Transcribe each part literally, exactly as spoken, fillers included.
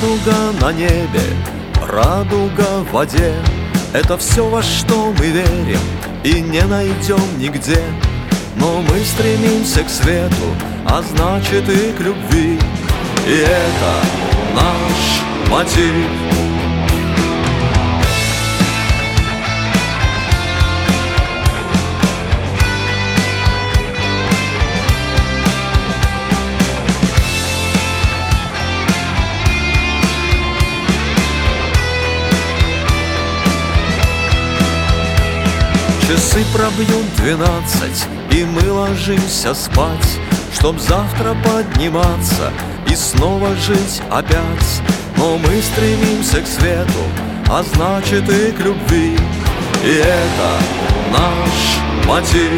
Радуга на небе, радуга в воде. Это все, во что мы верим и не найдем нигде. Но мы стремимся к свету, а значит и к любви. И это наш мотив. Часы пробьют двенадцать, и мы ложимся спать, чтоб завтра подниматься и снова жить опять. Но мы стремимся к свету, а значит и к любви. И это наш мотив.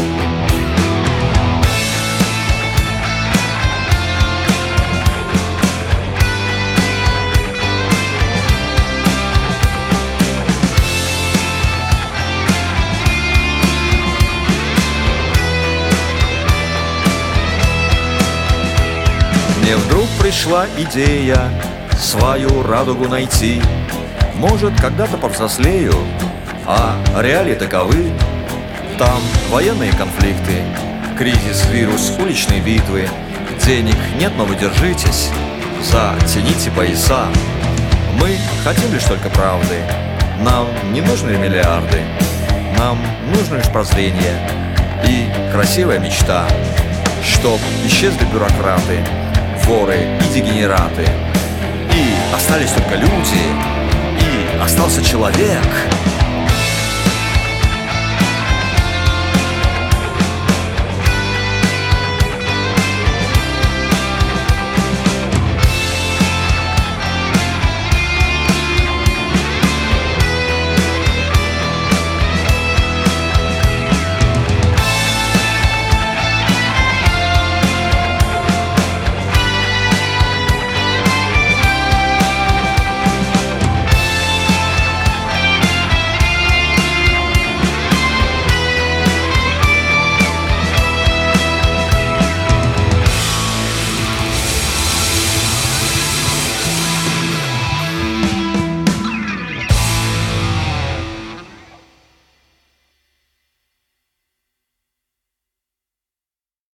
Мне вдруг пришла идея свою радугу найти. Может, когда-то повзрослею, а реалии таковы. Там военные конфликты, кризис, вирус, уличные битвы. Денег нет, но вы держитесь, затяните пояса. Мы хотим лишь только правды, нам не нужны миллиарды. Нам нужно лишь прозрение и красивая мечта, чтоб исчезли бюрократы, воры и дегенераты, и остались только люди, и остался человек.